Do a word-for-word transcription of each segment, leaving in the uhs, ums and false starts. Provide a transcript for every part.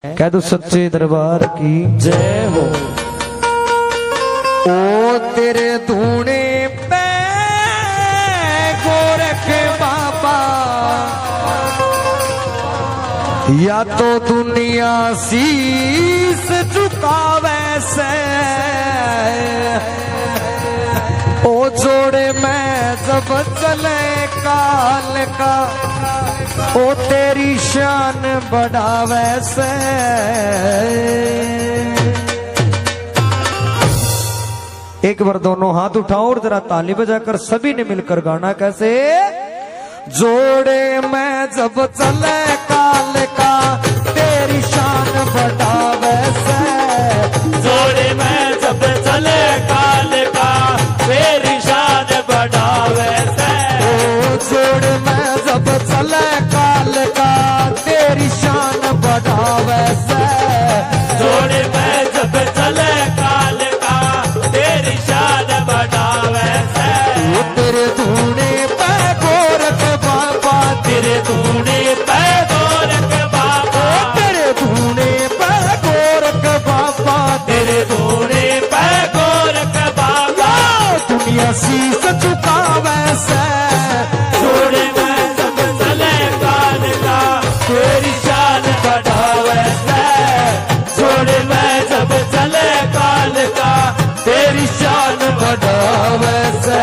कह दो सच्चे दरबार की जय हो। ओ तेरे धूणे पे गोरख बाबा, या तो दुनिया शीस झुकावे से, ओ जोड़े मैं जब चले काल का, ओ तेरी शान बढ़ावे से। एक बार दोनों हाथ उठाओ और जरा ताली बजाकर सभी ने मिलकर गाना कैसे। जोड़े मैं जब चले काल का, तेरी शान बढ़ावे से। जोड़े मैं जब चले काल का, तेरी शान बढ़ावे से। ओ जोड़े मैं जब चले काल का, तेरी शान बढ़ावे से। जोड़े मैं जब चले काल का, तेरी शान बढ़ावे से। वो तेरे धूणे पे गोरख बाबा, तेरे धूणे पे गोरख बाबा, तेरे धूणे पे गोरख बाबा, तेरे धूणे पे गोरख बाबा। दुनिया शीस झुकावे से। जोड़े मैं जब चले काल का, तेरी शान बढ़ावे से। जोड़े मैं जब चले काल का, तेरी शान बढ़ावे से।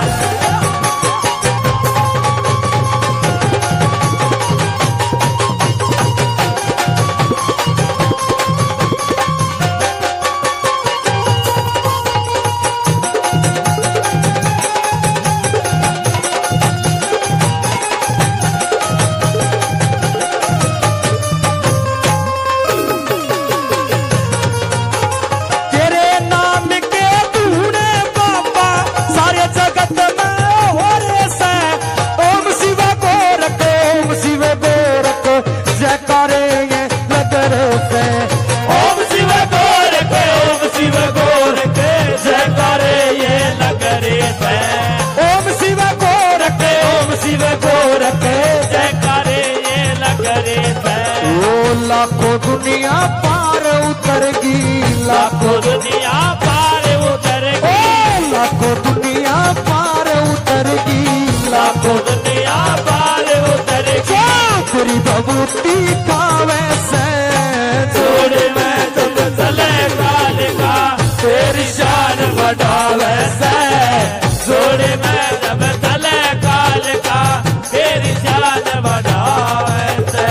तेरे नाम के धूणे बाबा, सारे जगत में हो रे से। ओम शिव गोरख, ओम शिव गोरख, जयकारे ये नगर से। ओम शिव गोरख, ओम शिव गोरख, जयकारे ये नगरे से। ओम शिव गोरख, ओम शिव गोरख, जयकारे ये नगरे से। ओ लाखों दुनिया पार उतरगी, लाखों दुनिया पार उतर ओ गई, लाखों दुनिया पार उतरगी, लाखों दुनिया पार उतर गई। तेरी भभूति खावे से। जोड़े मैं जब चले काल का, तेरी शान बढ़ावे से। जोड़े मैं जब चले काल का, तेरी शान बढ़ावे से।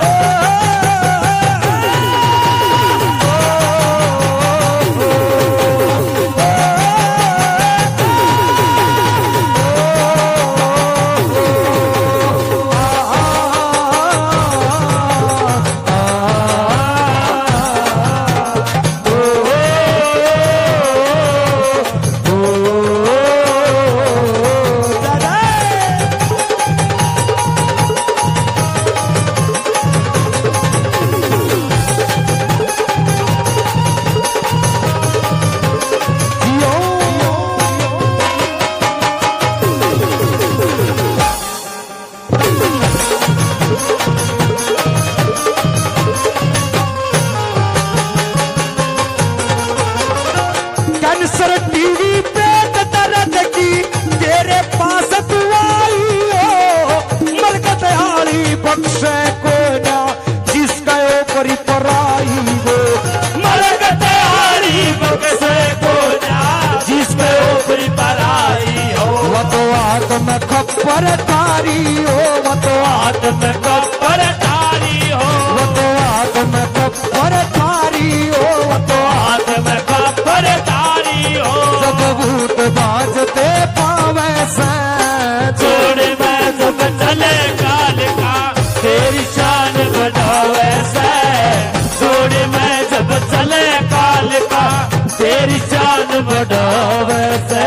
कैंसर टीवी पे दर्द की, तेरे पास तू आई हो। मलकत आली बख्शे को ना, जिसका ऊपरी पराई हो। मलकत आली बख्शे को ना, जिसके ऊपरी पराई हो। वो तो आत्म खप्पर तारी हो, वो तो आत्म कब्र तारी हो, वो तो आत्म खप्पर तारी हो, वो तो आत्म कब्र तारी हो। जब भूत बाजते पावे से। जोड़े मैं जब चले काल का, तेरी शान बढ़ावे से। जोड़े मैं जब चले काल का, तेरी शान बढ़ावे से।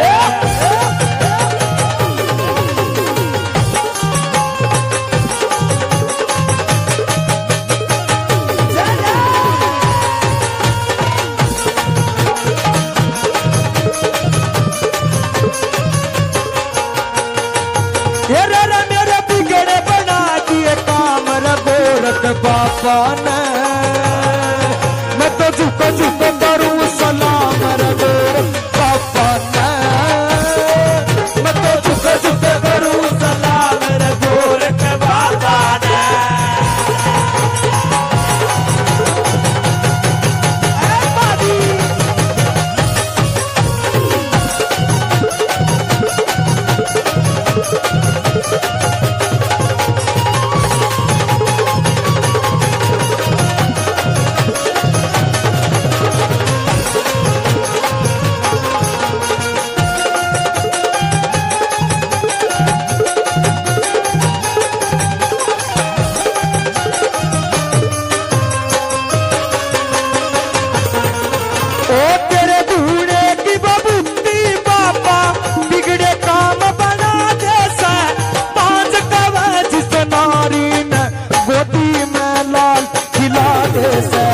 ये रे रे मेरे बिगड़े बना दिए काम रे गोरख बाबा ने।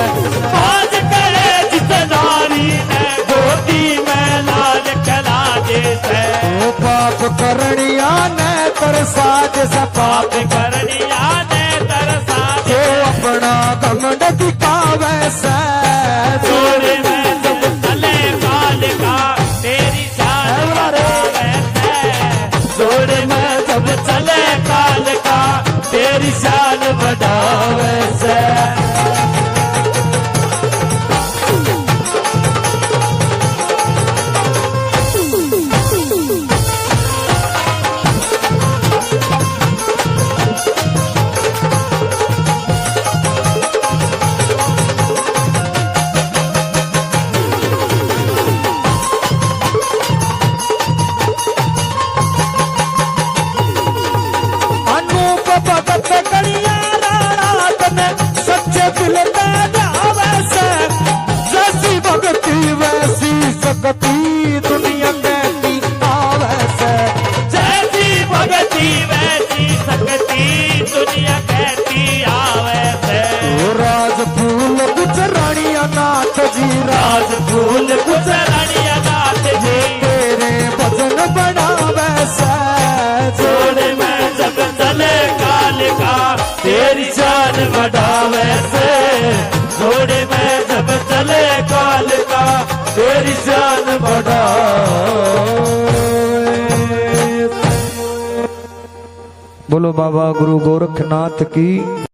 बाज करे जिस नारी ने गोदी में लाज कला जैसे ओ पाप करणिया ने तरसा जैसा पाप पाप करनिया ने तरसा जो अपना घमंड दिखावे से जोड़े में जब चले काल का तेरी शान बढ़ावे से जोड़े में जब चले काल का तेरी शान बढ़ावे से अनूप भगत कणिया रात में सच्चे दिल में जावे से जैसी भक्ति वैसी सकती दुनिया कहती आवे से जैसी भगती वैसी सकती दुनिया कहती आवे से ओ राज फूल कुछ रानिया नाथ जी राज राज फूल गुजरानिया नाथ जी तेरे भजन बनावे से जोड़े में जब चले काल का तेरी शान बढ़ावे से जोड़े में जब चले काल का तेरी शान बढ़ावे बोलो बाबा गुरु गोरखनाथ की